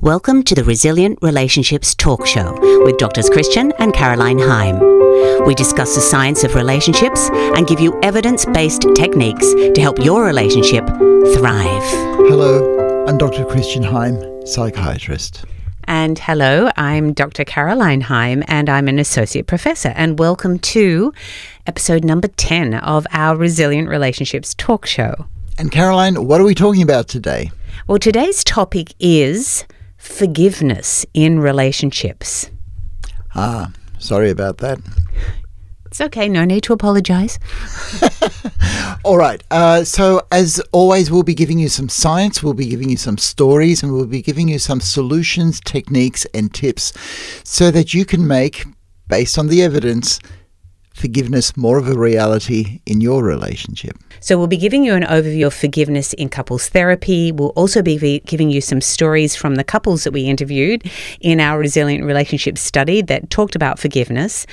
Welcome to the Resilient Relationships Talk Show with Drs. Christian and Caroline Heim. We discuss the science of relationships and give you evidence-based techniques to help your relationship thrive. Hello, I'm Dr. Christian Heim, psychiatrist. And hello, I'm Dr. Caroline Heim, and I'm an associate professor. And welcome to episode number 10 of our Resilient Relationships Talk Show. And Caroline, what are we talking about today? Well, today's topic is forgiveness in relationships. Sorry about that. It's okay, no need to apologise. All right, so as always, we'll be giving you some science, we'll be giving you some stories, and we'll be giving you some solutions, techniques, and tips so that you can make, based on the evidence, forgiveness more of a reality in your relationship. So we'll be giving you an overview of forgiveness in couples therapy. We'll also be giving you some stories from the couples that we interviewed in our Resilient Relationships study that talked about forgiveness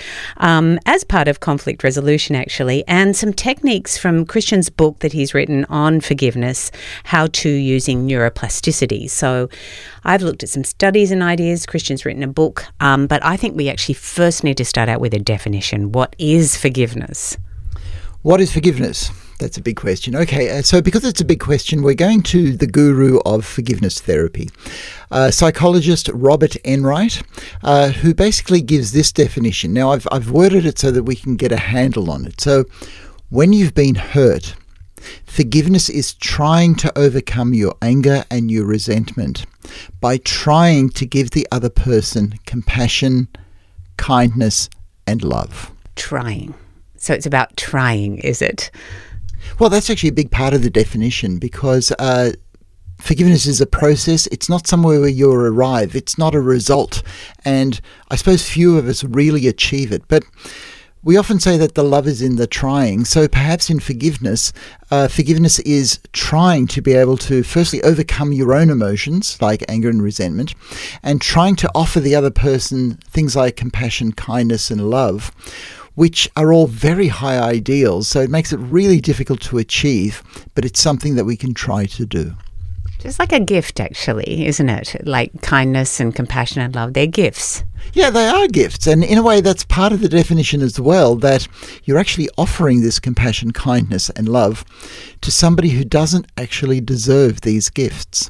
as part of conflict resolution, actually, and some techniques from Christian's book that he's written on forgiveness, How to Using Neuroplasticity. So I've looked at some studies and ideas. Christian's written a book, but I think we actually first need to start out with a definition. What is forgiveness? What is forgiveness? That's a big question. Okay, so because it's a big question, we're going to the guru of forgiveness therapy, psychologist Robert Enright, who basically gives this definition. Now, I've worded it so that we can get a handle on it. So, when you've been hurt, forgiveness is trying to overcome your anger and your resentment by trying to give the other person compassion, kindness, and love. Trying. So it's about trying, is it? Well, that's actually a big part of the definition because forgiveness is a process. It's not somewhere where you arrive. It's not a result. And I suppose few of us really achieve it. But we often say that the love is in the trying. So perhaps in forgiveness, forgiveness is trying to be able to firstly overcome your own emotions like anger and resentment and trying to offer the other person things like compassion, kindness, and love, which are all very high ideals, so it makes it really difficult to achieve, but it's something that we can try to do. Just like a gift, actually, isn't it? Like kindness and compassion and love, they're gifts. Yeah, they are gifts, and in a way that's part of the definition as well, that you're actually offering this compassion, kindness, and love to somebody who doesn't actually deserve these gifts.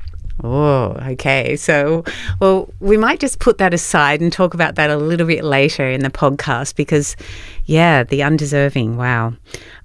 Oh, okay. So, well, we might just put that aside and talk about that a little bit later in the podcast because, yeah, the undeserving, wow.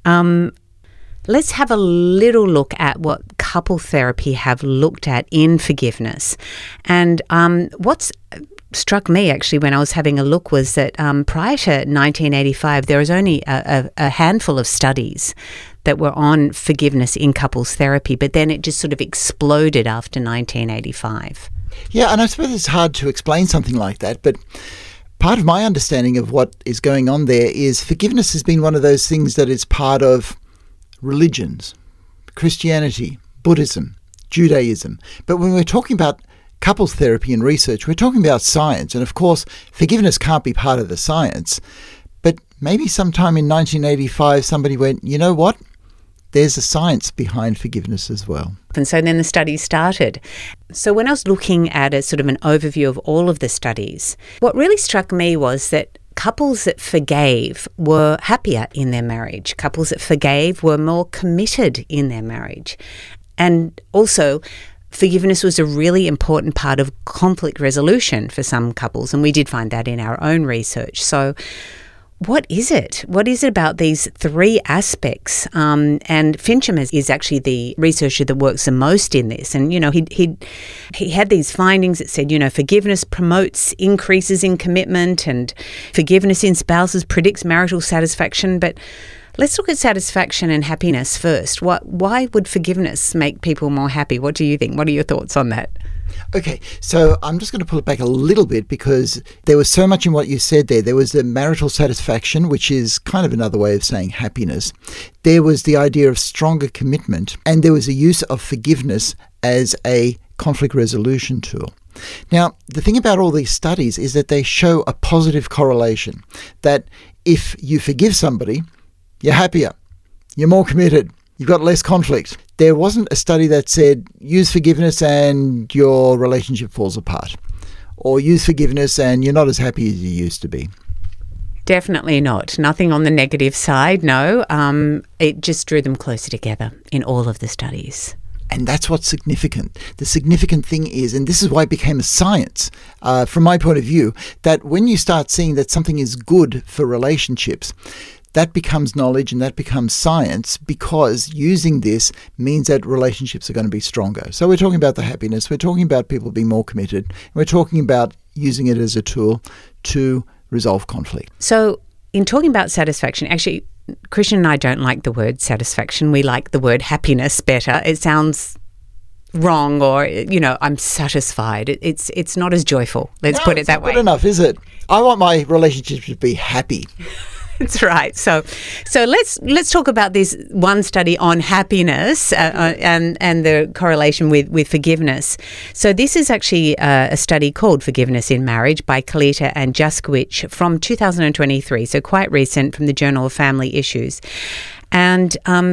Let's have a little look at what couple therapy have looked at in forgiveness. And what's struck me actually when I was having a look was that prior to 1985, there was only a handful of studies that were on forgiveness in couples therapy, but then it just sort of exploded after 1985. Yeah, and I suppose it's hard to explain something like that, but part of my understanding of what is going on there is forgiveness has been one of those things that is part of religions, Christianity, Buddhism, Judaism. But when we're talking about couples therapy and research, we're talking about science. And of course, forgiveness can't be part of the science. But maybe sometime in 1985, somebody went, you know what? There's a science behind forgiveness as well. And so then the study started. So when I was looking at a sort of an overview of all of the studies, what really struck me was that couples that forgave were happier in their marriage. Couples that forgave were more committed in their marriage. And also, forgiveness was a really important part of conflict resolution for some couples, and we did find that in our own research. So what is it? What is it about these three aspects? And Fincham is actually the researcher that works the most in this. And, you know, he had these findings that said, you know, forgiveness promotes increases in commitment and forgiveness in spouses predicts marital satisfaction. But let's look at satisfaction and happiness first. Why would forgiveness make people more happy? What do you think? What are your thoughts on that? Okay, so I'm just going to pull it back a little bit because there was so much in what you said there. There was the marital satisfaction, which is kind of another way of saying happiness. There was the idea of stronger commitment, and there was a use of forgiveness as a conflict resolution tool. Now, the thing about all these studies is that they show a positive correlation, that if you forgive somebody, you're happier, you're more committed, You've got less conflict. There wasn't a study that said use forgiveness and your relationship falls apart, or use forgiveness and you're not as happy as you used to be. Definitely not. Nothing on the negative side, no. It just drew them closer together in all of the studies. And that's what's significant. The significant thing is, and this is why it became a science, from my point of view, that when you start seeing that something is good for relationships, that becomes knowledge and that becomes science, because using this means that relationships are going to be stronger. So we're talking about the happiness, we're talking about people being more committed, we're talking about using it as a tool to resolve conflict. So in talking about satisfaction, actually, Christian and I don't like the word satisfaction. We like the word happiness better. It sounds wrong, or, I'm satisfied. It's not as joyful. Let's put it that way. Good enough, is it? I want my relationship to be happy. That's right. So let's talk about this one study on happiness and the correlation with forgiveness. So this is actually a study called Forgiveness in Marriage by Kalita and Jaskiewicz from 2023, so quite recent, from the Journal of Family Issues. And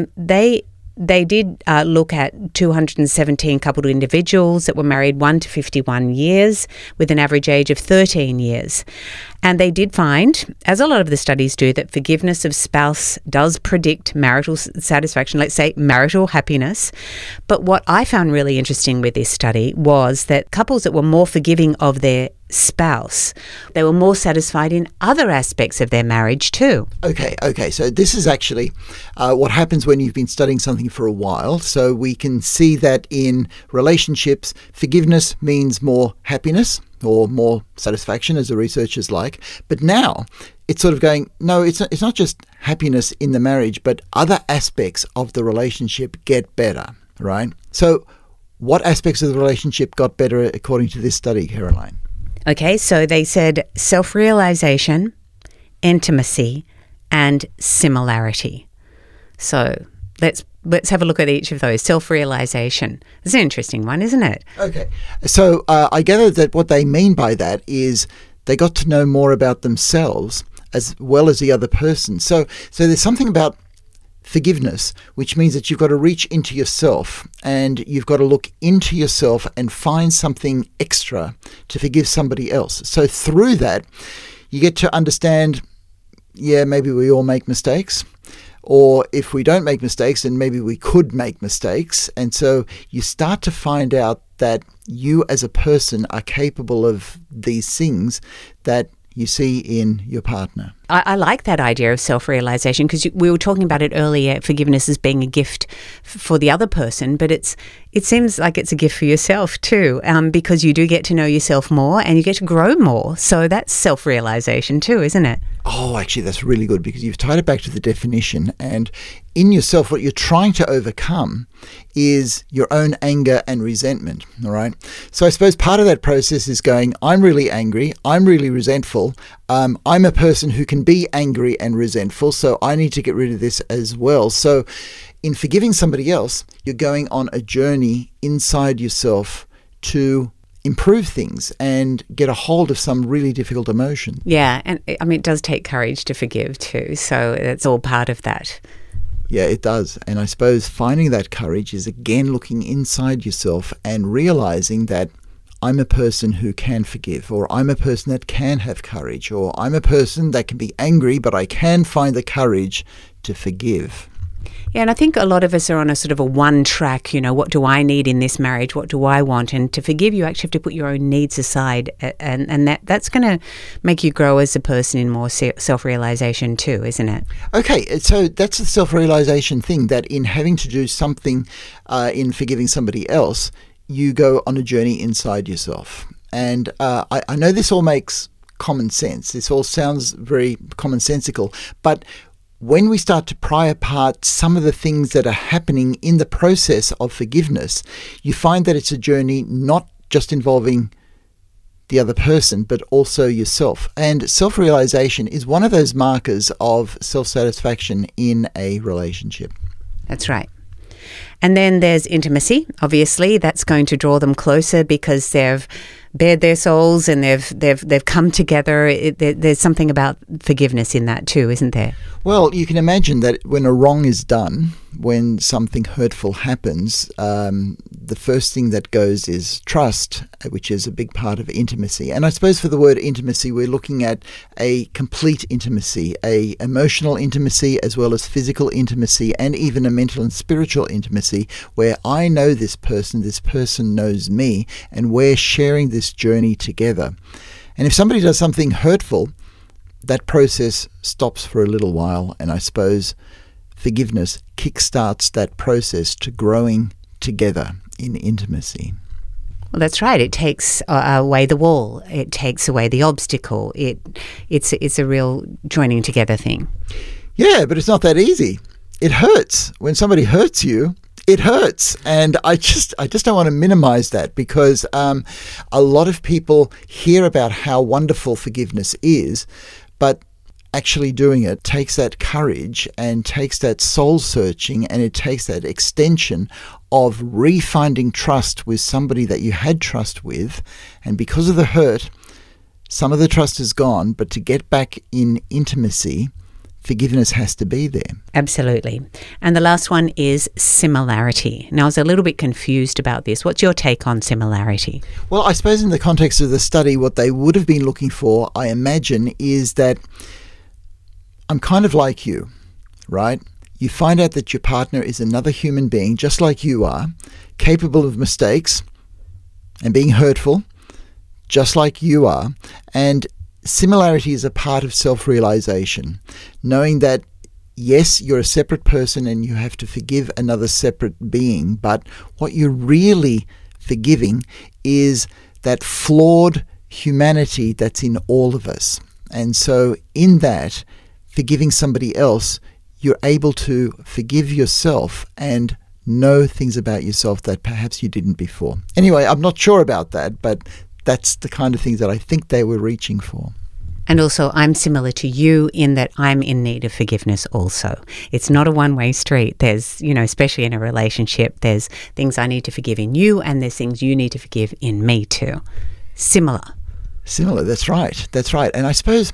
they did look at 217 coupled individuals that were married 1 to 51 years with an average age of 13 years. And they did find, as a lot of the studies do, that forgiveness of spouse does predict marital satisfaction, let's say marital happiness. But what I found really interesting with this study was that couples that were more forgiving of their spouse, they were more satisfied in other aspects of their marriage too. Okay. So this is actually what happens when you've been studying something for a while. So we can see that in relationships, forgiveness means more happiness or more satisfaction, as the researchers like. But now it's sort of going, no, it's not just happiness in the marriage, but other aspects of the relationship get better, right? So what aspects of the relationship got better according to this study, Caroline? Okay, so they said self-realization, intimacy, and similarity. So let's have a look at each of those. Self-realization. It's an interesting one, isn't it? Okay. So I gather that what they mean by that is they got to know more about themselves as well as the other person. So there's something about forgiveness, which means that you've got to reach into yourself and you've got to look into yourself and find something extra to forgive somebody else. So through that, you get to understand, maybe we all make mistakes. Or if we don't make mistakes, then maybe we could make mistakes. And so you start to find out that you as a person are capable of these things that you see in your partner. I like that idea of self-realization, because we were talking about it earlier, forgiveness as being a gift for the other person, but it seems like it's a gift for yourself too, because you do get to know yourself more and you get to grow more. So that's self-realization too, isn't it? Oh, actually, that's really good, because you've tied it back to the definition. And in yourself, what you're trying to overcome is your own anger and resentment, all right? So I suppose part of that process is going, I'm really angry, I'm really resentful, I'm a person who can be angry and resentful, so I need to get rid of this as well. So in forgiving somebody else, you're going on a journey inside yourself to improve things and get a hold of some really difficult emotion. Yeah, and I mean, it does take courage to forgive too, so it's all part of that. Yeah, it does. And I suppose finding that courage is again looking inside yourself and realizing that I'm a person who can forgive, or I'm a person that can have courage, or I'm a person that can be angry, but I can find the courage to forgive. Yeah, and I think a lot of us are on a sort of a one track, what do I need in this marriage? What do I want? And to forgive, you actually have to put your own needs aside, and that's going to make you grow as a person in more self-realization too, isn't it? Okay, so that's the self-realization thing, that in having to do something in forgiving somebody else, you go on a journey inside yourself. And I know this all makes common sense. This all sounds very commonsensical, but when we start to pry apart some of the things that are happening in the process of forgiveness, you find that it's a journey not just involving the other person, but also yourself. And self-realization is one of those markers of self-satisfaction in a relationship. That's right. And then there's intimacy. Obviously, that's going to draw them closer because they've bared their souls and they've come together. There's something about forgiveness in that too, isn't there? Well, you can imagine that when a wrong is done, when something hurtful happens, the first thing that goes is trust, which is a big part of intimacy. And I suppose for the word intimacy, we're looking at a complete intimacy, a emotional intimacy as well as physical intimacy, and even a mental and spiritual intimacy where I know this person knows me, and we're sharing this journey together. And if somebody does something hurtful, that process stops for a little while, and I suppose forgiveness kickstarts that process to growing together in intimacy. Well, that's right. It takes away the wall. It takes away the obstacle. It's a real joining together thing. Yeah, but it's not that easy. It hurts. When somebody hurts you, it hurts. And I just don't want to minimize that, because a lot of people hear about how wonderful forgiveness is, but actually doing it takes that courage and takes that soul searching, and it takes that extension of refinding trust with somebody that you had trust with. And because of the hurt, some of the trust is gone, but to get back in intimacy, forgiveness has to be there. Absolutely. And the last one is similarity. Now, I was a little bit confused about this. What's your take on similarity? Well, I suppose in the context of the study, what they would have been looking for, I imagine, is that I'm kind of like you, right? You find out that your partner is another human being, just like you are, capable of mistakes and being hurtful, just like you are. And similarity is a part of self-realization, knowing that, yes, you're a separate person and you have to forgive another separate being, but what you're really forgiving is that flawed humanity that's in all of us. And so in that, forgiving somebody else, you're able to forgive yourself and know things about yourself that perhaps you didn't before. Anyway, I'm not sure about that, but that's the kind of things that I think they were reaching for. And also, I'm similar to you in that I'm in need of forgiveness also. It's not a one-way street. There's, especially in a relationship, there's things I need to forgive in you, and there's things you need to forgive in me too. Similar, that's right. And I suppose,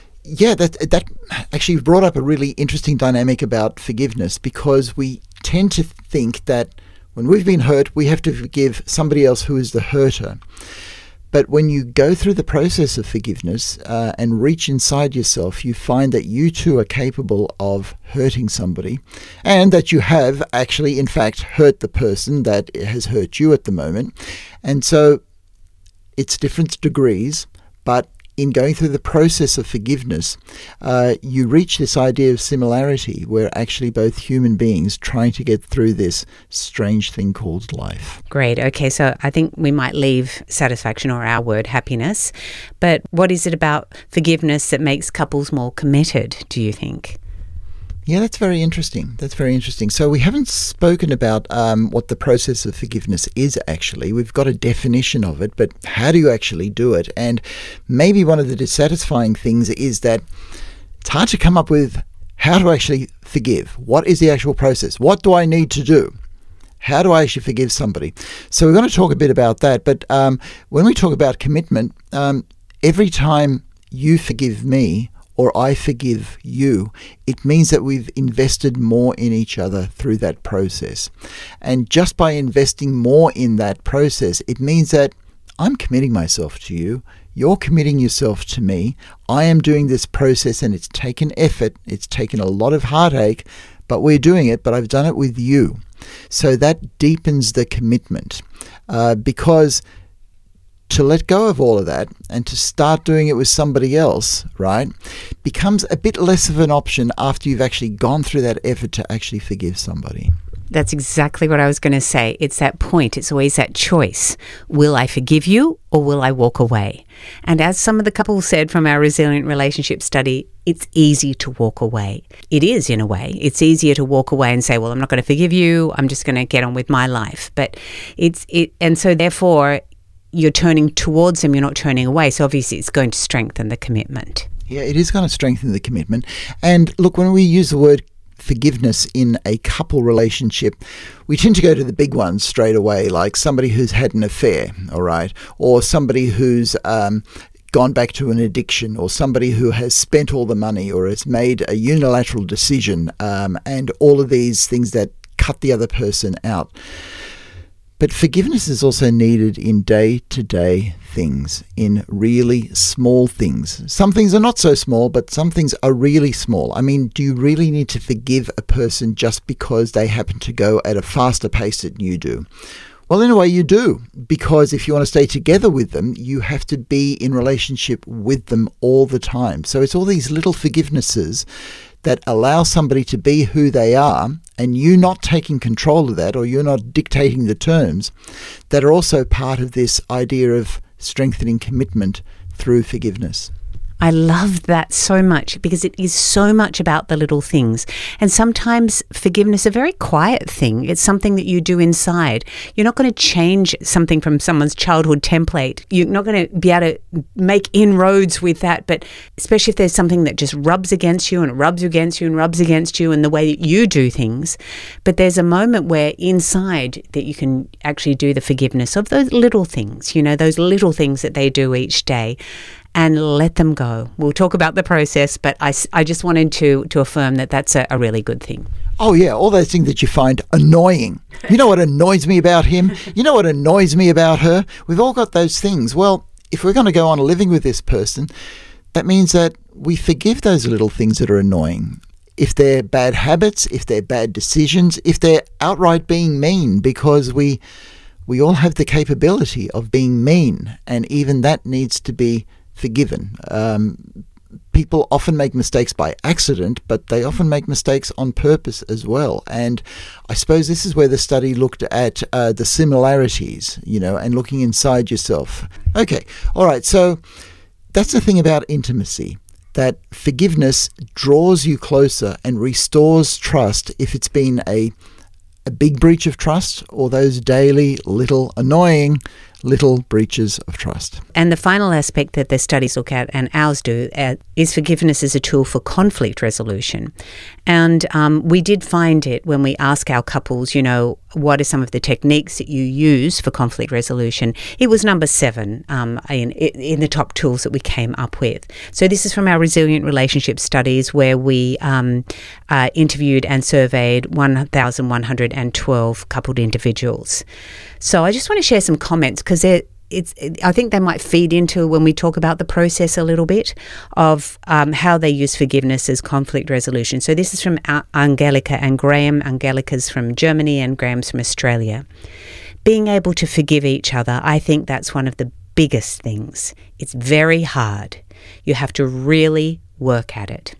that actually brought up a really interesting dynamic about forgiveness, because we tend to think that when we've been hurt, we have to forgive somebody else who is the hurter. But when you go through the process of forgiveness and reach inside yourself, you find that you too are capable of hurting somebody, and that you have actually, in fact, hurt the person that has hurt you at the moment. And so it's different degrees, but in going through the process of forgiveness, you reach this idea of similarity, where actually both human beings trying to get through this strange thing called life. Great. Okay, so I think we might leave satisfaction, or our word, happiness. But what is it about forgiveness that makes couples more committed, do you think? Yeah, that's very interesting. So we haven't spoken about what the process of forgiveness is actually. We've got a definition of it, but how do you actually do it? And maybe one of the dissatisfying things is that it's hard to come up with how to actually forgive. What is the actual process? What do I need to do? How do I actually forgive somebody? So we're going to talk a bit about that. But when we talk about commitment, every time you forgive me, or I forgive you, it means that we've invested more in each other through that process. And just by investing more in that process, it means that I'm committing myself to you, you're committing yourself to me, I am doing this process, and it's taken effort, it's taken a lot of heartache, but we're doing it, but I've done it with you. So that deepens the commitment, because to let go of all of that and to start doing it with somebody else, right, becomes a bit less of an option after you've actually gone through that effort to actually forgive somebody. That's exactly what I was going to say. It's that point. It's always that choice. Will I forgive you, or will I walk away? And as some of the couples said from our Resilient Relationship study, it's easy to walk away. It is, in a way. It's easier to walk away and say, well, I'm not going to forgive you. I'm just going to get on with my life. But and so therefore, you're turning towards them, you're not turning away. So obviously it's going to strengthen the commitment. Yeah, it is going to strengthen the commitment. And look, when we use the word forgiveness in a couple relationship, we tend to go to the big ones straight away, like somebody who's had an affair, all right, or somebody who's gone back to an addiction, or somebody who has spent all the money or has made a unilateral decision, and all of these things that cut the other person out. But forgiveness is also needed in day-to-day things, in really small things. Some things are not so small, but some things are really small. I mean, do you really need to forgive a person just because they happen to go at a faster pace than you do? Well, in a way you do, because if you want to stay together with them, you have to be in relationship with them all the time. So it's all these little forgivenesses that allow somebody to be who they are, and you not taking control of that, or you're not dictating the terms, that are also part of this idea of strengthening commitment through forgiveness. I love that so much, because it is so much about the little things. And sometimes forgiveness is a very quiet thing. It's something that you do inside. You're not going to change something from someone's childhood template. You're not going to be able to make inroads with that. But especially if there's something that just rubs against you and rubs against you and rubs against you and the way that you do things. But there's a moment where inside that you can actually do the forgiveness of those little things, you know, those little things that they do each day, and let them go. We'll talk about the process, but I just wanted to affirm that that's a really good thing. Oh, yeah, all those things that you find annoying. You know what annoys me about him? You know what annoys me about her? We've all got those things. Well, if we're going to go on living with this person, that means that we forgive those little things that are annoying. If they're bad habits, if they're bad decisions, if they're outright being mean, because we all have the capability of being mean, and even that needs to be forgiven. People often make mistakes by accident, but they often make mistakes on purpose as well. And I suppose this is where the study looked at the similarities, you know, and looking inside yourself. Okay, all right, so that's the thing about intimacy, that forgiveness draws you closer and restores trust if it's been a big breach of trust, or those daily little annoying little breaches of trust. And the final aspect that the studies look at, and ours do, is forgiveness as a tool for conflict resolution. And we did find it when we ask our couples, you know, what are some of the techniques that you use for conflict resolution? It was number 7 in the top tools that we came up with. So this is from our Resilient Relationship Studies, where we interviewed and surveyed 1,112 coupled individuals. So I just want to share some comments, because I think they might feed into when we talk about the process a little bit of how they use forgiveness as conflict resolution. So this is from Angelica and Graham. Angelica's from Germany and Graham's from Australia. Being able to forgive each other, I think that's one of the biggest things. It's very hard. You have to really work at it.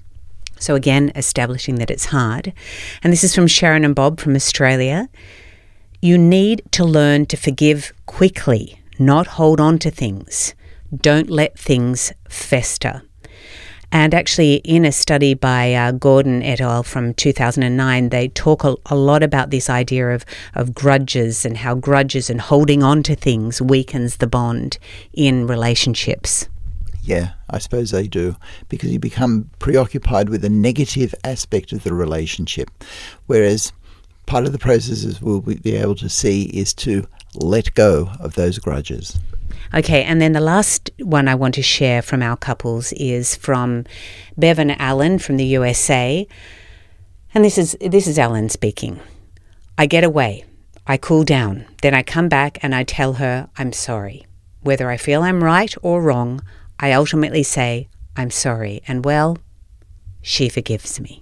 So again, establishing that it's hard. And this is from Sharon and Bob from Australia. You need to learn to forgive quickly, not hold on to things. Don't let things fester. And actually, in a study by Gordon et al. From 2009, they talk a lot about this idea of grudges, and how grudges and holding on to things weakens the bond in relationships. Yeah, I suppose they do, because you become preoccupied with the negative aspect of the relationship, whereas part of the process, as we'll be able to see, is to let go of those grudges. Okay, and then the last one I want to share from our couples is from Bevan Allen from the USA. And this is Allen speaking. I get away. I cool down. Then I come back and I tell her I'm sorry. Whether I feel I'm right or wrong, I ultimately say I'm sorry. And well, she forgives me.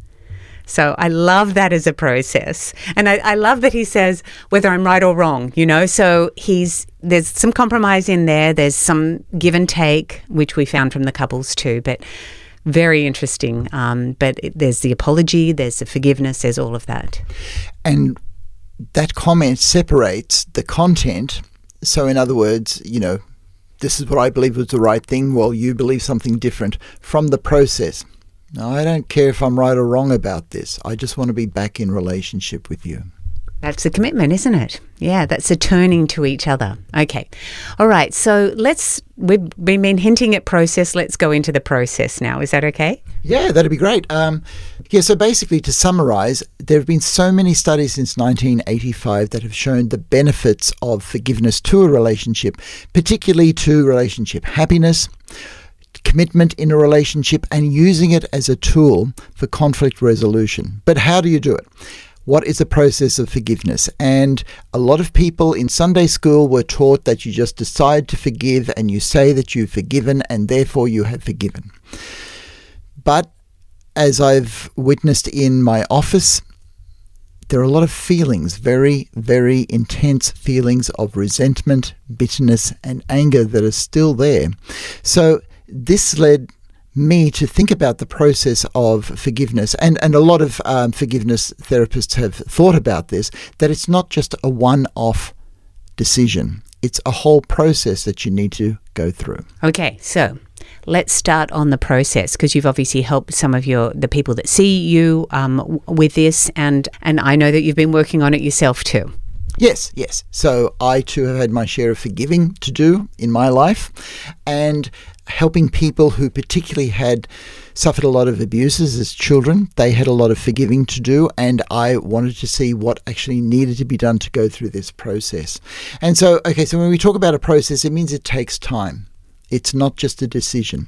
So I love that as a process. And I love that he says whether I'm right or wrong, you know. So there's some compromise in there. There's some give and take, which we found from the couples too. But very interesting. But there's the apology, there's the forgiveness, there's all of that. And that comment separates the content. So in other words, you know, this is what I believe was the right thing, while you believe something different, from the process. Now, I don't care if I'm right or wrong about this. I just want to be back in relationship with you. That's a commitment, isn't it? Yeah, that's a turning to each other. Okay. All right. So we've been hinting at process. Let's go into the process now. Is that okay? Yeah, that'd be great. So basically, to summarize, there have been so many studies since 1985 that have shown the benefits of forgiveness to a relationship, particularly to relationship happiness, commitment in a relationship, and using it as a tool for conflict resolution. But how do you do it? What is the process of forgiveness? And a lot of people in Sunday school were taught that you just decide to forgive and you say that you've forgiven and therefore you have forgiven. But as I've witnessed in my office, there are a lot of feelings, very, very intense feelings of resentment, bitterness, and anger that are still there. So this led me to think about the process of forgiveness, and a lot of forgiveness therapists have thought about this, that it's not just a one-off decision. It's a whole process that you need to go through. Okay, so let's start on the process, because you've obviously helped some of the people that see you with this, and I know that you've been working on it yourself too. Yes. So I too have had my share of forgiving to do in my life, and helping people who particularly had suffered a lot of abuses as children. They had a lot of forgiving to do, and I wanted to see what actually needed to be done to go through this process. And so when we talk about a process, it means it takes time. It's not just a decision.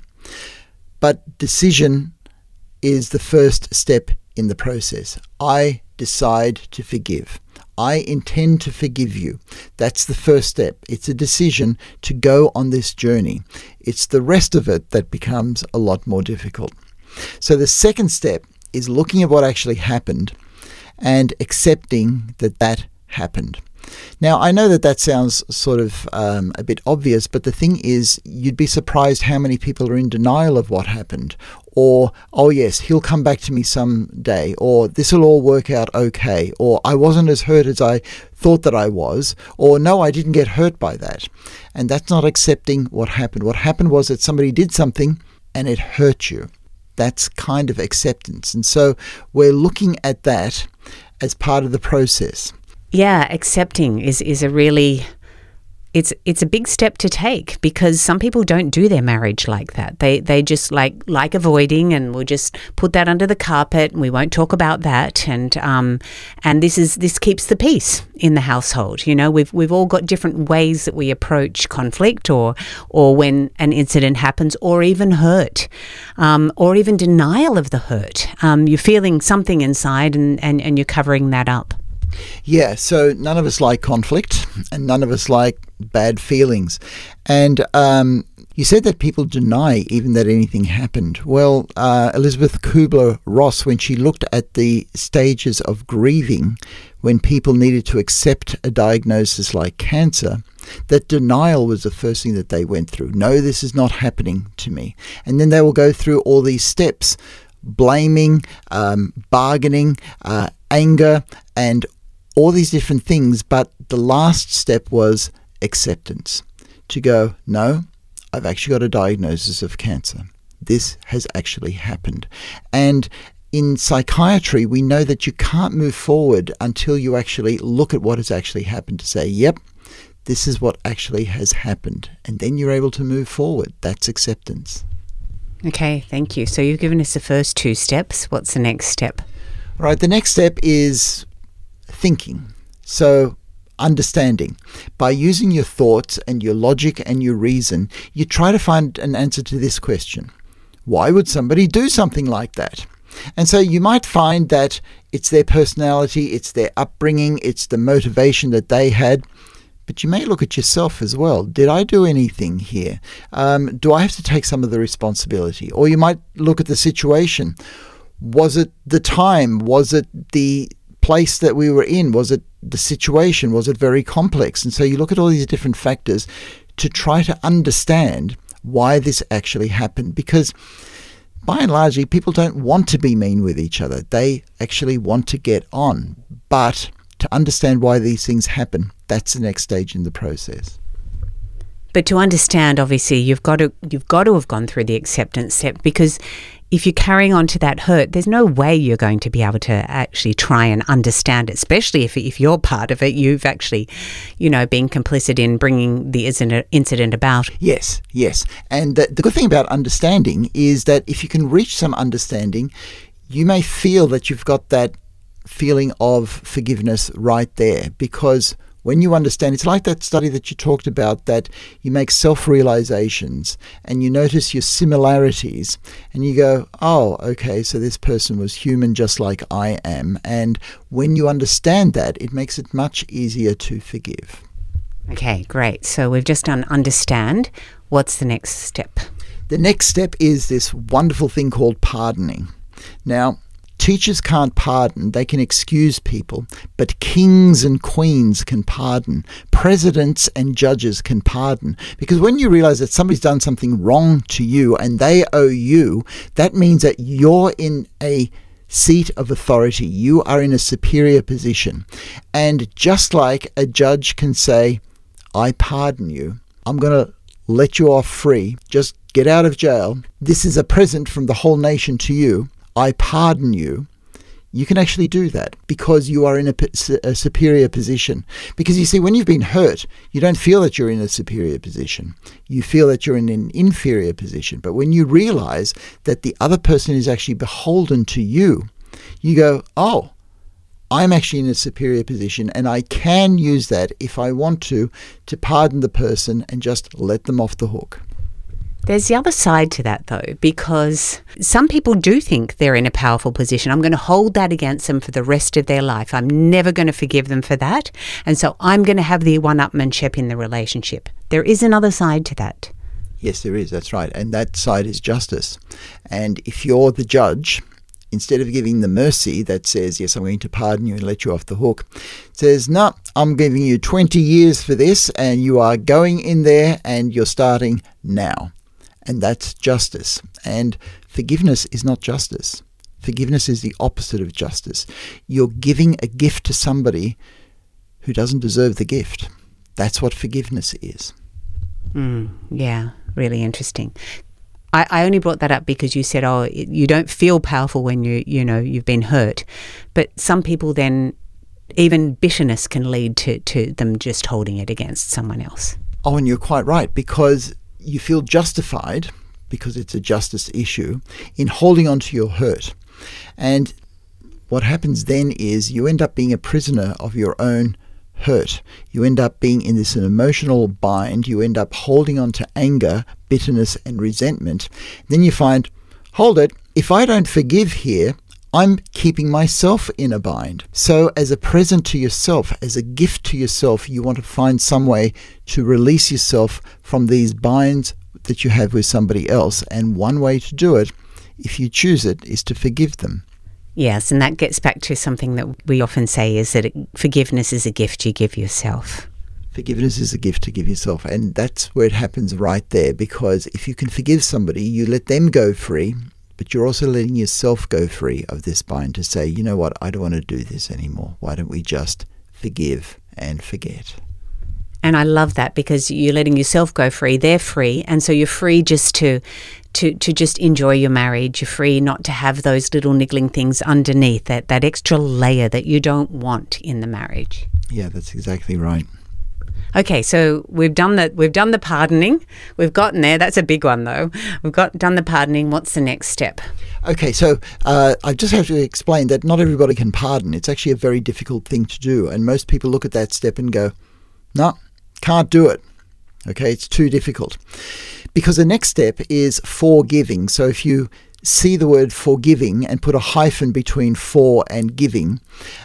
But decision is the first step in the process. I decide to forgive. I intend to forgive you. That's the first step. It's a decision to go on this journey. It's the rest of it that becomes a lot more difficult. So the second step is looking at what actually happened and accepting that happened. Now, I know that sounds sort of a bit obvious, but the thing is, you'd be surprised how many people are in denial of what happened. Or, oh yes, he'll come back to me someday. Or, this will all work out okay. Or, I wasn't as hurt as I thought that I was. Or, no, I didn't get hurt by that. And that's not accepting what happened. What happened was that somebody did something and it hurt you. That's kind of acceptance. And so we're looking at that as part of the process. Yeah, accepting is a really, it's a big step to take, because some people don't do their marriage like that. They just like avoiding, and we'll just put that under the carpet and we won't talk about that. And this keeps the peace in the household. You know, we've all got different ways that we approach conflict, or when an incident happens, or even hurt, or even denial of the hurt. You're feeling something inside and you're covering that up. Yeah, so none of us like conflict, and none of us like bad feelings. And you said that people deny even that anything happened. Well, Elizabeth Kubler-Ross, when she looked at the stages of grieving when people needed to accept a diagnosis like cancer, that denial was the first thing that they went through. No, this is not happening to me. And then they will go through all these steps: blaming, bargaining, anger, and all these different things. But the last step was acceptance. To go, no, I've actually got a diagnosis of cancer. This has actually happened. And in psychiatry, we know that you can't move forward until you actually look at what has actually happened, to say, yep, this is what actually has happened. And then you're able to move forward. That's acceptance. Okay, thank you. So you've given us the first two steps. What's the next step? All right, the next step is thinking. So understanding. By using your thoughts and your logic and your reason, you try to find an answer to this question. Why would somebody do something like that? And so you might find that it's their personality, it's their upbringing, it's the motivation that they had. But you may look at yourself as well. Did I do anything here? Do I have to take some of the responsibility? Or you might look at the situation. Was it the time? Was it the place that we were in? Was it the situation? Was it very complex? And so you look at all these different factors to try to understand why this actually happened. Because by and large, people don't want to be mean with each other. They actually want to get on. But to understand why these things happen, that's the next stage in the process. But to understand, obviously, you've got to have gone through the acceptance step, because if you're carrying on to that hurt, there's no way you're going to be able to actually try and understand it, especially if you're part of it. You've actually, been complicit in bringing the incident about. Yes. And the good thing about understanding is that if you can reach some understanding, you may feel that you've got that feeling of forgiveness right there, because when you understand, it's like that study that you talked about, that you make self-realizations and you notice your similarities and you go, oh, okay, so this person was human just like I am. And when you understand that, it makes it much easier to forgive. Okay, great. So we've just done understand. What's the next step? The next step is this wonderful thing called pardoning. Now, teachers can't pardon, they can excuse people, but kings and queens can pardon. Presidents and judges can pardon. Because when you realize that somebody's done something wrong to you and they owe you, that means that you're in a seat of authority. You are in a superior position. And just like a judge can say, I pardon you, I'm going to let you off free, just get out of jail. This is a present from the whole nation to you. I pardon you. You can actually do that because you are in a superior position. Because you see, when you've been hurt, you don't feel that you're in a superior position. You feel that you're in an inferior position. But when you realize that the other person is actually beholden to you, you go, oh, I'm actually in a superior position and I can use that if I want to pardon the person and just let them off the hook. There's the other side to that, though, because some people do think they're in a powerful position. I'm going to hold that against them for the rest of their life. I'm never going to forgive them for that. And so I'm going to have the one-upmanship in the relationship. There is another side to that. Yes, there is. That's right. And that side is justice. And if you're the judge, instead of giving the mercy that says, yes, I'm going to pardon you and let you off the hook, it says, no, I'm giving you 20 years for this and you are going in there and you're starting now. And that's justice. And forgiveness is not justice. Forgiveness is the opposite of justice. You're giving a gift to somebody who doesn't deserve the gift. That's what forgiveness is. Yeah, really interesting. I only brought that up because you said, oh, you don't feel powerful when you've been hurt. But some people then, even bitterness can lead to them just holding it against someone else. Oh, and you're quite right, because you feel justified, because it's a justice issue, in holding on to your hurt. And what happens then is you end up being a prisoner of your own hurt. You end up being in this emotional bind. You end up holding on to anger, bitterness, and resentment. Then you find, hold it, if I don't forgive here, I'm keeping myself in a bind. So as a present to yourself, as a gift to yourself, you want to find some way to release yourself from these binds that you have with somebody else. And one way to do it, if you choose it, is to forgive them. Yes, and that gets back to something that we often say is that forgiveness is a gift you give yourself. Forgiveness is a gift to give yourself. And that's where it happens right there, because if you can forgive somebody, you let them go free, but you're also letting yourself go free of this bind to say, you know what, I don't want to do this anymore. Why don't we just forgive and forget? And I love that, because you're letting yourself go free, they're free, and so you're free just to just enjoy your marriage. You're free not to have those little niggling things underneath, that extra layer that you don't want in the marriage. Yeah, that's exactly right. Okay, so we've done the pardoning. We've gotten there. That's a big one, though. We've done the pardoning. What's the next step? Okay, so I just have to explain that not everybody can pardon. It's actually a very difficult thing to do, and most people look at that step and go, no, can't do it. Okay, it's too difficult. Because the next step is forgiving. So if you see the word forgiving and put a hyphen between for and giving,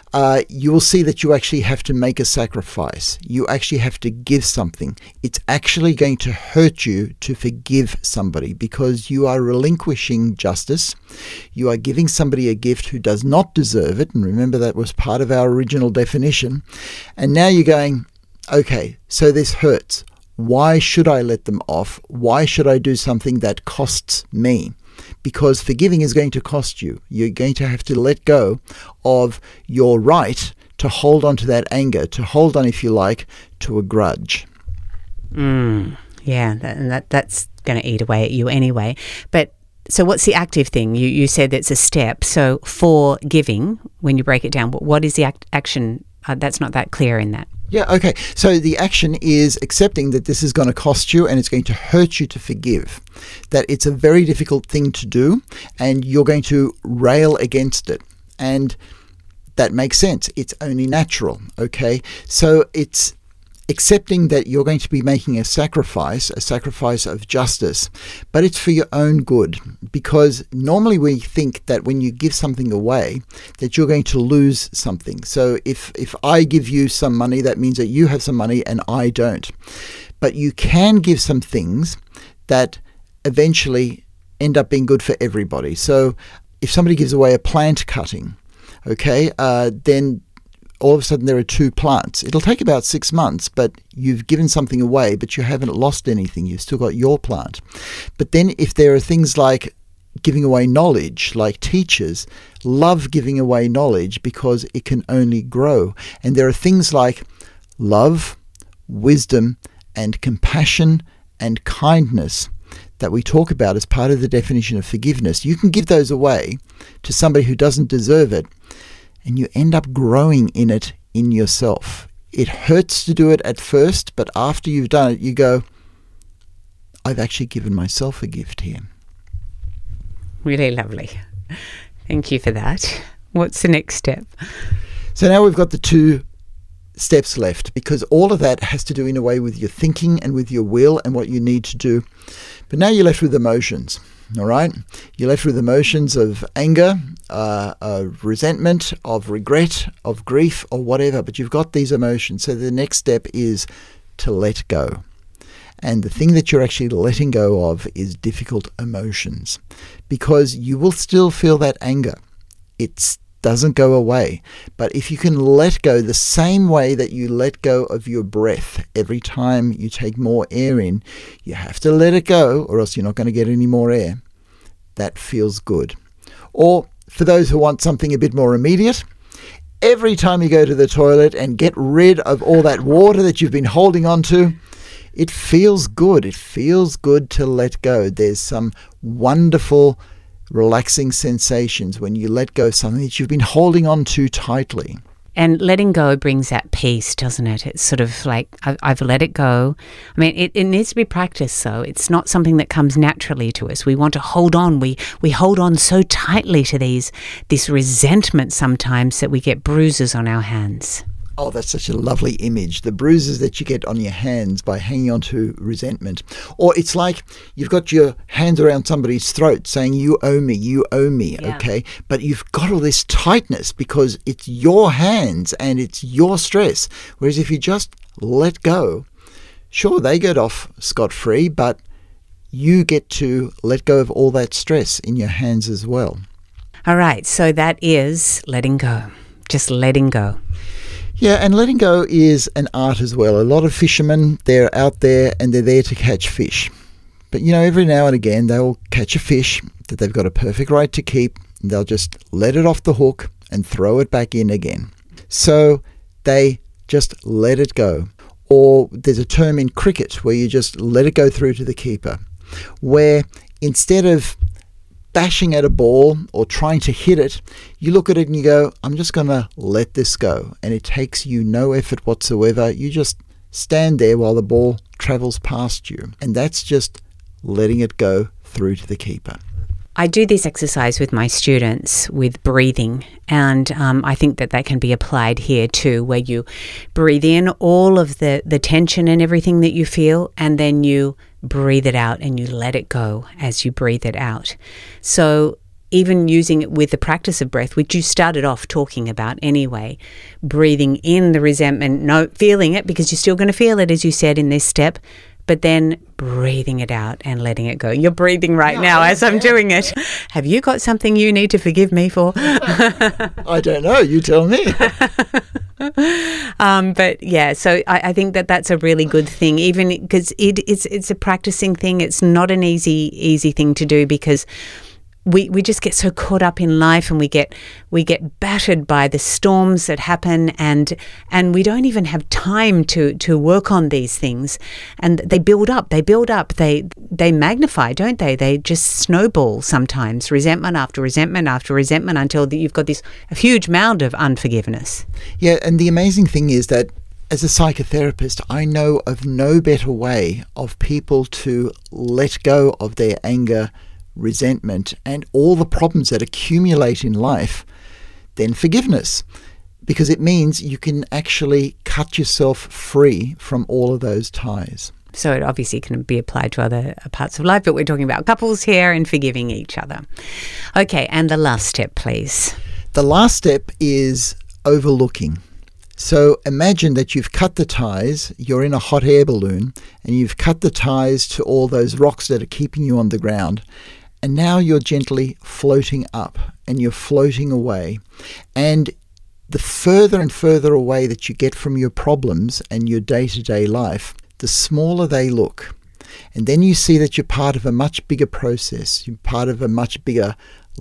you will see that you actually have to make a sacrifice. You actually have to give something. It's actually going to hurt you to forgive somebody, because you are relinquishing justice. You are giving somebody a gift who does not deserve it. And remember, that was part of our original definition. And now you're going, okay, so this hurts. Why should I let them off? Why should I do something that costs me? Because forgiving is going to cost you. You're going to have to let go of your right to hold on to that anger, to hold on, if you like, to a grudge. Yeah, that's going to eat away at you anyway. But So what's the active thing? You said that's a step. So for giving, when you break it down, what is the action? That's not that clear in that. Yeah, okay. So the action is accepting that this is going to cost you and it's going to hurt you to forgive. That it's a very difficult thing to do and you're going to rail against it. And that makes sense. It's only natural, okay? So it's accepting that you're going to be making a sacrifice of justice, but it's for your own good, because normally we think that when you give something away that you're going to lose something. So if I give you some money, that means that you have some money and I don't. But you can give some things that eventually end up being good for everybody. So if somebody gives away a plant cutting, okay, then all of a sudden there are 2 plants. It'll take about 6 months, but you've given something away, but you haven't lost anything. You've still got your plant. But then if there are things like giving away knowledge, like teachers love giving away knowledge because it can only grow. And there are things like love, wisdom, and compassion and kindness that we talk about as part of the definition of forgiveness. You can give those away to somebody who doesn't deserve it, and you end up growing in it in yourself. It hurts to do it at first, but after you've done it, you go, I've actually given myself a gift here. Really lovely. Thank you for that. What's the next step? So now we've got the 2 steps left, because all of that has to do in a way with your thinking and with your will and what you need to do. But now you're left with emotions. All right? You're left with emotions of anger, of resentment, of regret, of grief, or whatever. But you've got these emotions. So the next step is to let go. And the thing that you're actually letting go of is difficult emotions, because you will still feel that anger. It doesn't go away. But if you can let go the same way that you let go of your breath every time you take more air in, you have to let it go or else you're not going to get any more air. That feels good. Or for those who want something a bit more immediate, every time you go to the toilet and get rid of all that water that you've been holding on to, it feels good. It feels good to let go. There's some wonderful relaxing sensations when you let go of something that you've been holding on to tightly. And letting go brings that peace, doesn't it? It's sort of like, I've let it go. I mean, it needs to be practiced, though. It's not something that comes naturally to us. We want to hold on. We hold on so tightly to this resentment sometimes that we get bruises on our hands. Oh, that's such a lovely image. The bruises that you get on your hands by hanging on to resentment. Or it's like you've got your hands around somebody's throat saying, you owe me, yeah. Okay? But you've got all this tightness because it's your hands and it's your stress. Whereas if you just let go, sure, they get off scot-free, but you get to let go of all that stress in your hands as well. All right, so that is letting go. Just letting go. Yeah, and letting go is an art as well. A lot of fishermen, they're out there and they're there to catch fish. But, every now and again they'll catch a fish that they've got a perfect right to keep. And they'll just let it off the hook and throw it back in again. So they just let it go. Or there's a term in cricket where you just let it go through to the keeper, where instead of bashing at a ball or trying to hit it, you look at it and you go, I'm just going to let this go. And it takes you no effort whatsoever. You just stand there while the ball travels past you. And that's just letting it go through to the keeper. I do this exercise with my students with breathing, and I think that can be applied here too, where you breathe in all of the tension and everything that you feel, and then you breathe it out and you let it go as you breathe it out. So even using it with the practice of breath, which you started off talking about anyway, breathing in the resentment, feeling it, because you're still going to feel it, as you said in this step, but then breathing it out and letting it go. You're breathing right now as I'm doing it. Have you got something you need to forgive me for? I don't know. You tell me. But yeah, so I think that's a really good thing, even because it's a practicing thing. It's not an easy thing to do, because we just get so caught up in life, and we get battered by the storms that happen, and we don't even have time to work on these things, and they build up, they magnify, don't they? They just snowball sometimes, resentment after resentment after resentment, until you've got this a huge mound of unforgiveness. Yeah, and the amazing thing is that as a psychotherapist, I know of no better way of people to let go of their anger, resentment, and all the problems that accumulate in life than forgiveness, because it means you can actually cut yourself free from all of those ties. So it obviously can be applied to other parts of life, but we're talking about couples here and forgiving each other. Okay, and the last step, please. The last step is overlooking. So imagine that you've cut the ties, you're in a hot air balloon, and you've cut the ties to all those rocks that are keeping you on the ground. And now you're gently floating up, and you're floating away. And the further and further away that you get from your problems and your day-to-day life, the smaller they look. And then you see that you're part of a much bigger process. You're part of a much bigger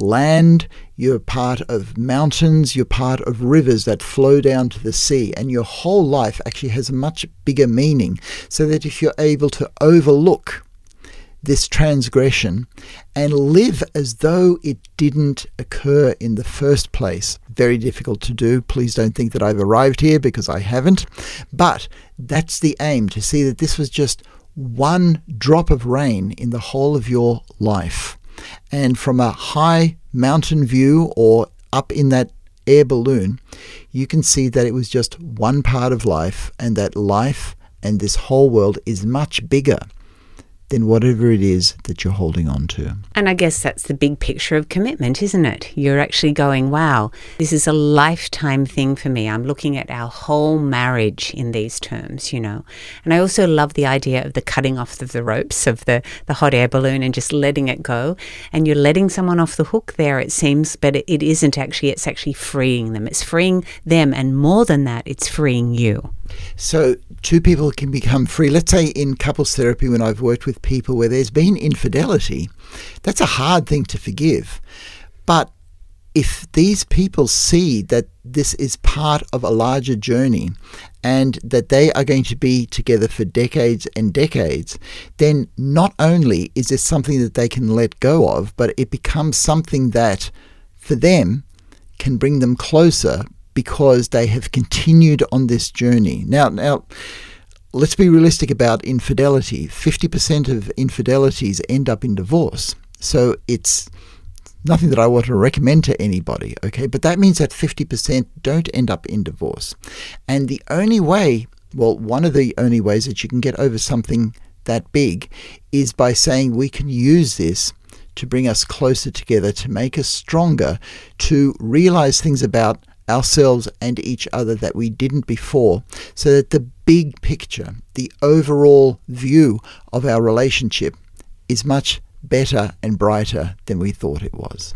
land, you're part of mountains, you're part of rivers that flow down to the sea, and your whole life actually has a much bigger meaning, so that if you're able to overlook this transgression and live as though it didn't occur in the first place. Very difficult to do. Please don't think that I've arrived here, because I haven't. But that's the aim, to see that this was just one drop of rain in the whole of your life. And from a high mountain view or up in that air balloon, you can see that it was just one part of life, and that life and this whole world is much bigger than whatever it is that you're holding on to. And I guess that's the big picture of commitment, isn't it? You're actually going, wow, this is a lifetime thing for me. I'm looking at our whole marriage in these terms, you know. And I also love the idea of the cutting off of the ropes of the hot air balloon and just letting it go. And you're letting someone off the hook there, it seems, but it isn't actually. It's actually freeing them. It's freeing them, and more than that, it's freeing you. So two people can become free. Let's say in couples therapy, when I've worked with people where there's been infidelity, that's a hard thing to forgive. But if these people see that this is part of a larger journey and that they are going to be together for decades and decades, then not only is this something that they can let go of, but it becomes something that for them can bring them closer, because they have continued on this journey. Now, let's be realistic about infidelity. 50% of infidelities end up in divorce. So it's nothing that I want to recommend to anybody, okay? But that means that 50% don't end up in divorce. And the only way, well, one of the only ways that you can get over something that big is by saying we can use this to bring us closer together, to make us stronger, to realize things about ourselves and each other that we didn't before, so that the big picture, the overall view of our relationship is much better and brighter than we thought it was.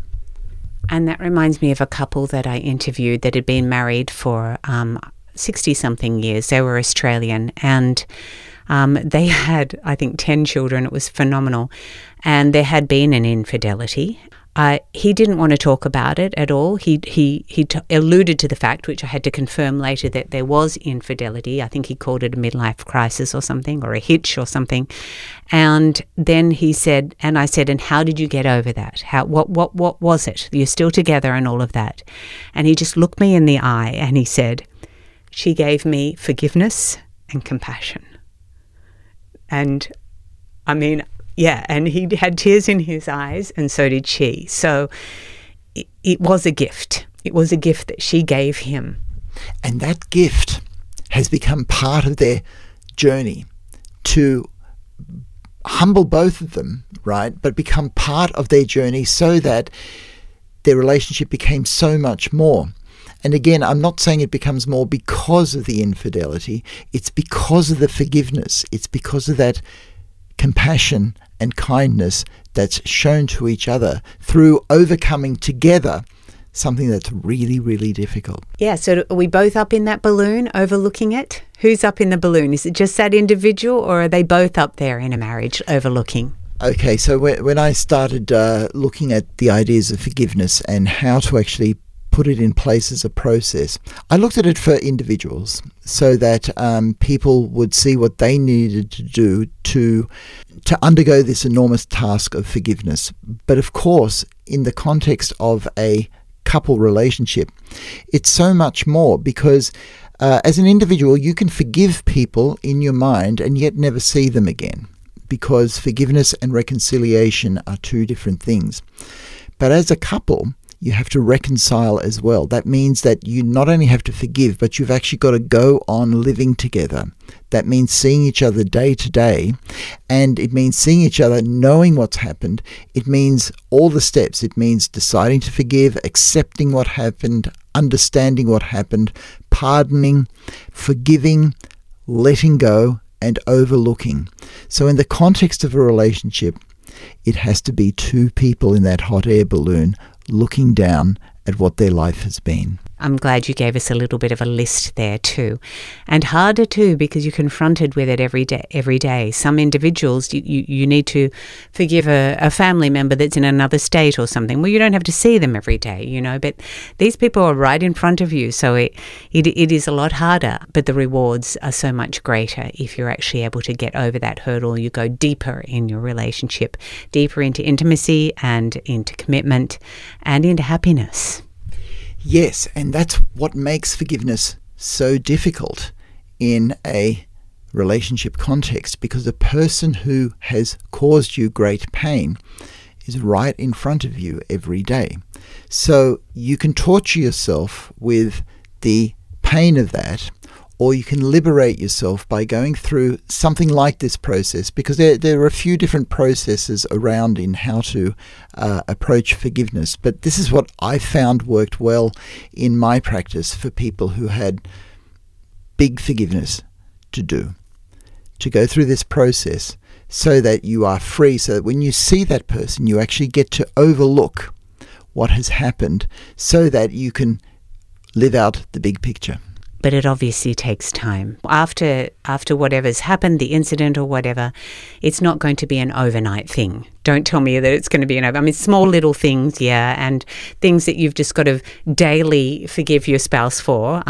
And that reminds me of a couple that I interviewed that had been married for 60-something years. They were Australian, and they had, I think, 10 children. It was phenomenal. And there had been an infidelity. He didn't want to talk about it at all. He alluded to the fact, which I had to confirm later, that there was infidelity. I think he called it a midlife crisis or something, or a hitch or something. And then he said, and I said, and how did you get over that? What was it? You're still together and all of that. And he just looked me in the eye and he said, she gave me forgiveness and compassion. And I mean, yeah, and he had tears in his eyes, and so did she. So it was a gift. It was a gift that she gave him. And that gift has become part of their journey to humble both of them, right? But become part of their journey so that their relationship became so much more. And again, I'm not saying it becomes more because of the infidelity. It's because of the forgiveness. It's because of that compassion and kindness that's shown to each other through overcoming together something that's really, really difficult. Yeah, so are we both up in that balloon overlooking it? Who's up in the balloon? Is it just that individual, or are they both up there in a marriage overlooking? Okay, so when I started looking at the ideas of forgiveness and how to actually put it in place as a process, I looked at it for individuals so that people would see what they needed to do to undergo this enormous task of forgiveness. But of course, in the context of a couple relationship, it's so much more, because as an individual, you can forgive people in your mind and yet never see them again, because forgiveness and reconciliation are two different things. But as a couple, you have to reconcile as well. That means that you not only have to forgive, but you've actually got to go on living together. That means seeing each other day to day, and it means seeing each other, knowing what's happened. It means all the steps. It means deciding to forgive, accepting what happened, understanding what happened, pardoning, forgiving, letting go, and overlooking. So in the context of a relationship, it has to be two people in that hot air balloon looking down at what their life has been. I'm glad you gave us a little bit of a list there too. And harder too, because you're confronted with it every day. Some individuals, you need to forgive a family member that's in another state or something. Well, you don't have to see them every day, but these people are right in front of you. So it is a lot harder, but the rewards are so much greater if you're actually able to get over that hurdle. You go deeper in your relationship, deeper into intimacy and into commitment and into happiness. Yes, and that's what makes forgiveness so difficult in a relationship context, because the person who has caused you great pain is right in front of you every day. So you can torture yourself with the pain of that, or you can liberate yourself by going through something like this process, because there are a few different processes around in how to approach forgiveness. But this is what I found worked well in my practice for people who had big forgiveness to do, to go through this process so that you are free, so that when you see that person, you actually get to overlook what has happened so that you can live out the big picture. But it obviously takes time. After whatever's happened, the incident or whatever, it's not going to be an overnight thing. Don't tell me that it's going to be small little things, yeah, and things that you've just got to daily forgive your spouse for,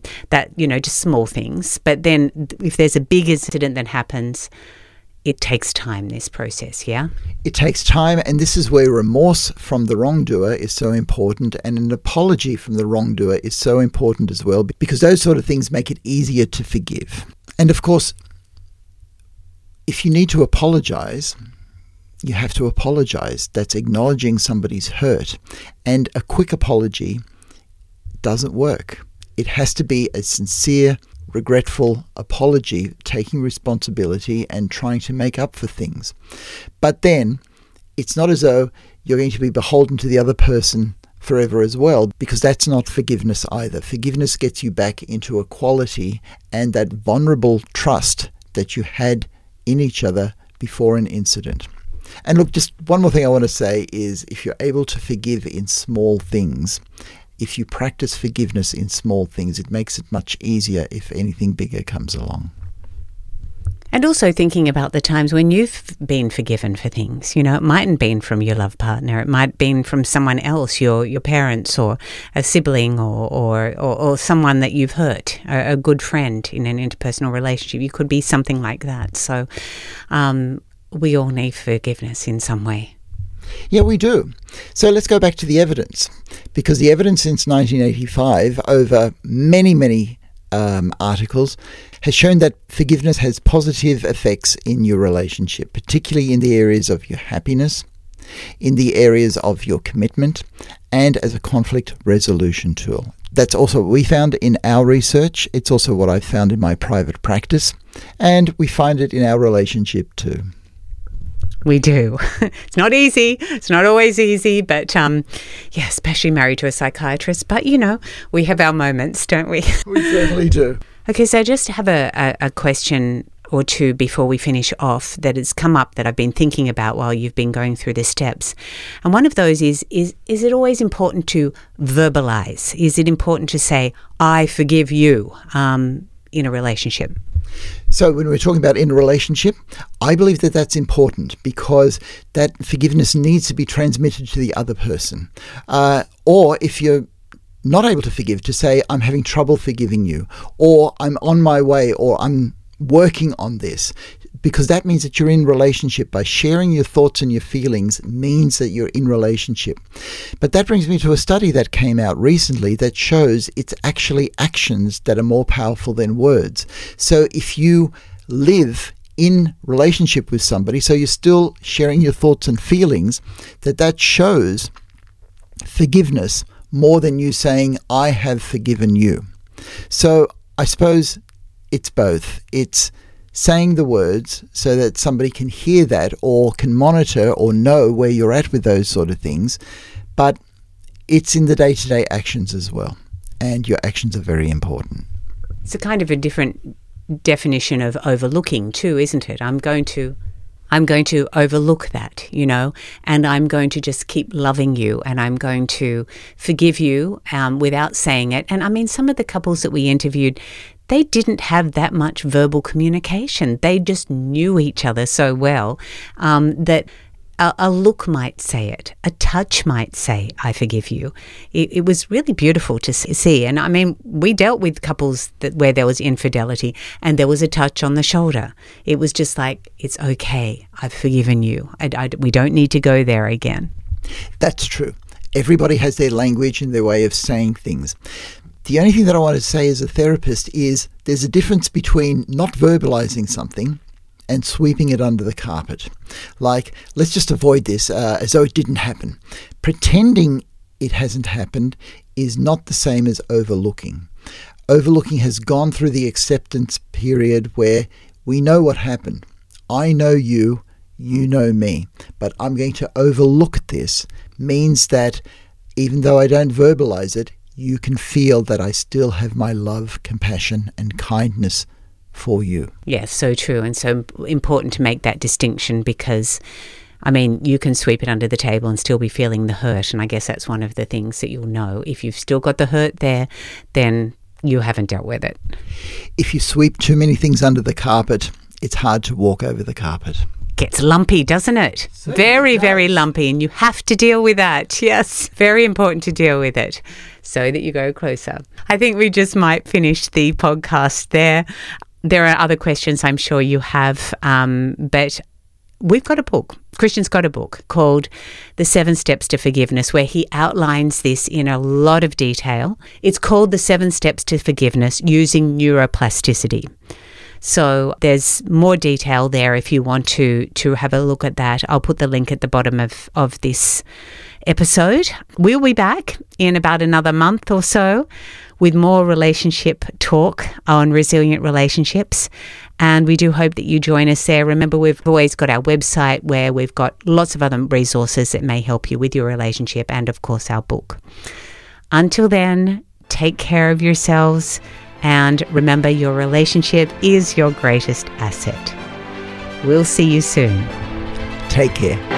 just small things. But then if there's a big incident that happens, it takes time, this process, yeah? It takes time, and this is where remorse from the wrongdoer is so important, and an apology from the wrongdoer is so important as well, because those sort of things make it easier to forgive. And of course, if you need to apologize, you have to apologize. That's acknowledging somebody's hurt. And a quick apology doesn't work. It has to be a sincere, regretful apology, taking responsibility and trying to make up for things. But then it's not as though you're going to be beholden to the other person forever as well, because that's not forgiveness either. Forgiveness gets you back into equality and that vulnerable trust that you had in each other before an incident. And look, just one more thing I want to say is, if you're able to forgive in small things, if you practice forgiveness in small things, it makes it much easier if anything bigger comes along. And also thinking about the times when you've been forgiven for things. It mightn't been from your love partner. It might have been from someone else, your parents or a sibling or someone that you've hurt, a good friend in an interpersonal relationship. You could be something like that. So we all need forgiveness in some way. Yeah, we do. So let's go back to the evidence, because the evidence since 1985, over many articles, has shown that forgiveness has positive effects in your relationship, particularly in the areas of your happiness, in the areas of your commitment, and as a conflict resolution tool. That's also what we found in our research. It's also what I found in my private practice, and we find it in our relationship too. We do. It's not easy. It's not always easy, but especially married to a psychiatrist. But, we have our moments, don't we? We certainly do. Okay, so I just have a question or two before we finish off that has come up that I've been thinking about while you've been going through the steps. And one of those is it always important to verbalize? Is it important to say, I forgive you in a relationship? So when we're talking about in a relationship, I believe that that's important because that forgiveness needs to be transmitted to the other person. Or if you're not able to forgive, to say, I'm having trouble forgiving you, or I'm on my way, or I'm working on this, because that means that you're in relationship. By sharing your thoughts and your feelings means that you're in relationship. But that brings me to a study that came out recently that shows it's actually actions that are more powerful than words. So if you live in relationship with somebody, so you're still sharing your thoughts and feelings, that shows forgiveness more than you saying, I have forgiven you. So I suppose it's both. It's saying the words so that somebody can hear that or can monitor or know where you're at with those sort of things. But it's in the day-to-day actions as well. And your actions are very important. It's a kind of a different definition of overlooking too, isn't it? I'm going to overlook that, and I'm going to just keep loving you, and I'm going to forgive you without saying it. And I mean, some of the couples that we interviewed, they didn't have that much verbal communication. They just knew each other so well that a look might say it. A touch might say, I forgive you. It was really beautiful to see. And I mean, we dealt with couples where there was infidelity and there was a touch on the shoulder. It was just like, it's okay. I've forgiven you. We don't need to go there again. That's true. Everybody has their language and their way of saying things. The only thing that I want to say as a therapist is there's a difference between not verbalizing something and sweeping it under the carpet. Like, let's just avoid this as though it didn't happen. Pretending it hasn't happened is not the same as overlooking. Overlooking has gone through the acceptance period where we know what happened. I know you, you know me, but I'm going to overlook this means that even though I don't verbalize it, you can feel that I still have my love, compassion, and kindness for you. Yes, so true, and so important to make that distinction because, I mean, you can sweep it under the table and still be feeling the hurt, and I guess that's one of the things that you'll know. If you've still got the hurt there, then you haven't dealt with it. If you sweep too many things under the carpet, it's hard to walk over the carpet. Gets lumpy, doesn't it? Very, very lumpy, and you have to deal with that. Yes, very important to deal with it so that you go closer. I think we just might finish the podcast there. There are other questions I'm sure you have, but we've got a book. Christian's got a book called The 7 Steps to Forgiveness, where he outlines this in a lot of detail. It's called The 7 Steps to Forgiveness Using Neuroplasticity. So there's more detail there if you want to have a look at that. I'll put the link at the bottom of this episode. We'll be back in about another month or so with more relationship talk on resilient relationships. And we do hope that you join us there. Remember, we've always got our website where we've got lots of other resources that may help you with your relationship and, of course, our book. Until then, take care of yourselves. And remember, your relationship is your greatest asset. We'll see you soon. Take care.